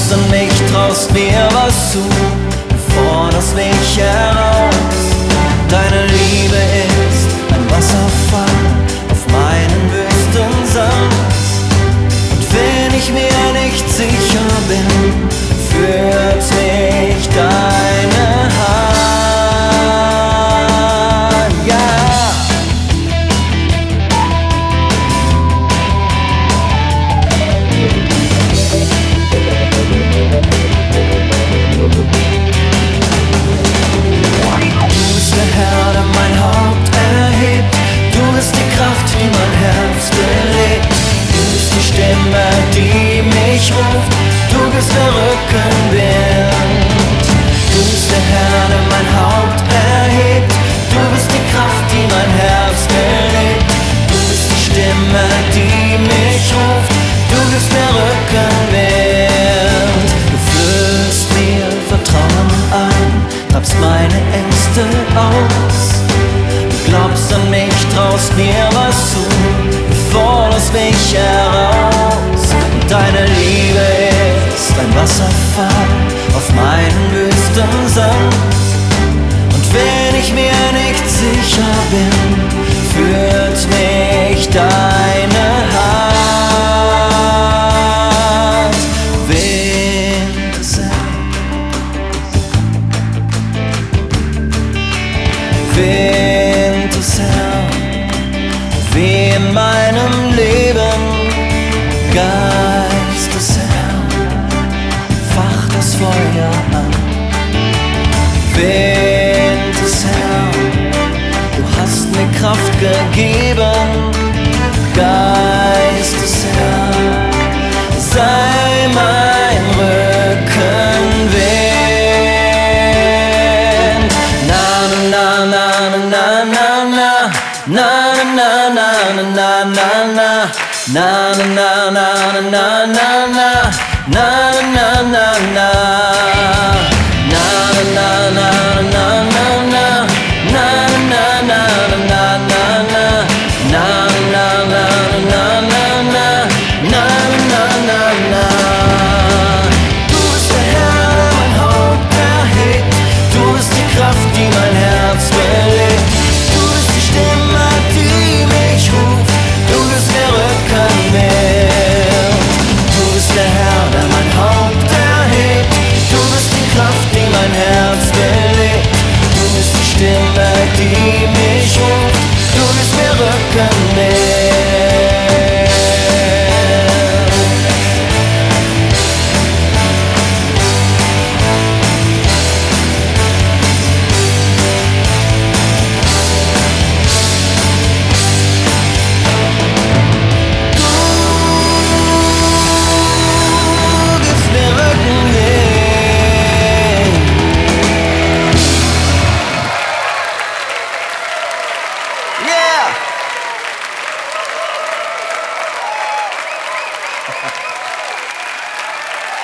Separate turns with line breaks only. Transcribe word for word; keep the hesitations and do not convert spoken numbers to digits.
glaubst an mich, traust mir was zu, forderst mich heraus. Deine Liebe ist ein Wasserfall auf meinen Wüstensand. Und wenn ich mir nicht sicher bin, führt mich deine Hand, ja. Du bist der Herr, der mein Haupt erhebt. Du bist die Kraft, die mein Herz belebt. Du bist die Stimme, die mich ruft. Du bist der Rückenwind. Du bist der Herr, der mein Haupt erhebt. Du bist die Kraft, die mein Herz belebt. Du bist die Stimme, die mich ruft. Du bist der Rückenwind. Du flößt mir Vertrauen ein, treibst meine Ängste aus. Du glaubst an mich, traust mir was zu, forderst mich heraus. Und deine Liebe ist ein Wasserfall auf meinen Wüstensand. Und wenn ich mir nicht sicher bin, führt mich deine Hand. Wind des Herrn, Wind des Herrn, wie in meinem Leben. Geist des Herrn, fach das Feuer an. Wind des Herrn, du hast mir Kraft gegeben. Geist des Herrn, sei mein Rückenwind. Na na na na na na na na na na na na na. Na na na na na na na na na na na. Na na na na na na na na na na na na. Na na na na na na na na na na. Du bist der Herr, der mein Haupt erhebt. Du bist die Kraft, die mein Herz belebt. Du bist die Stimme, die mich ruft. Du bist der Rückenwind. Du bist der Herr, der mein Haupt erhebt. Du bist die Kraft, die mein Herz belebt. Du bist die Stimme, die mich ruft. Du bist der Rückenwind.